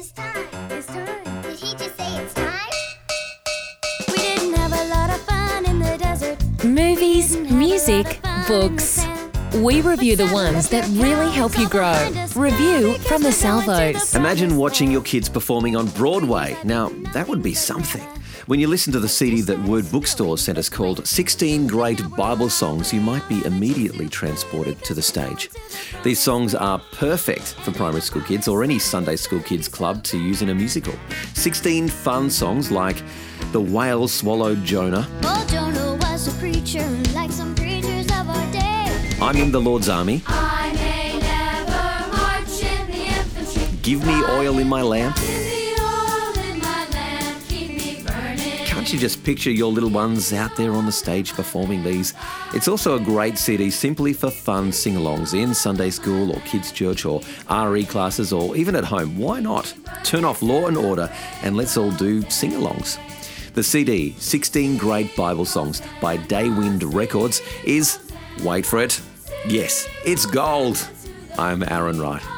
It's time. It's time. Did he just say it's time? We didn't have a lot of fun in the desert. Movies, music, books. We review the ones that really help you grow. Review from the Salvos. Imagine watching your kids performing on Broadway. Now, that would be something. When you listen to the CD that Word Bookstore sent us called 16 Great Bible Songs, you might be immediately transported to the stage. These songs are perfect for primary school kids or any Sunday school kids club to use in a musical. 16 fun songs like The Whale Swallowed Jonah. Old Jonah was a preacher like some preachers of our day. I'm in the Lord's Army. I may never march in the infantry. Give me oil in my lamp. Can't you just picture your little ones out there on the stage performing these? It's also a great CD simply for fun sing-alongs in Sunday school or kids' church or RE classes or even at home. Why not? Turn off Law and Order and let's all do sing-alongs. The CD, 16 Great Bible Songs by Daywind Records is, wait for it, yes, it's gold. I'm Aaron Wright.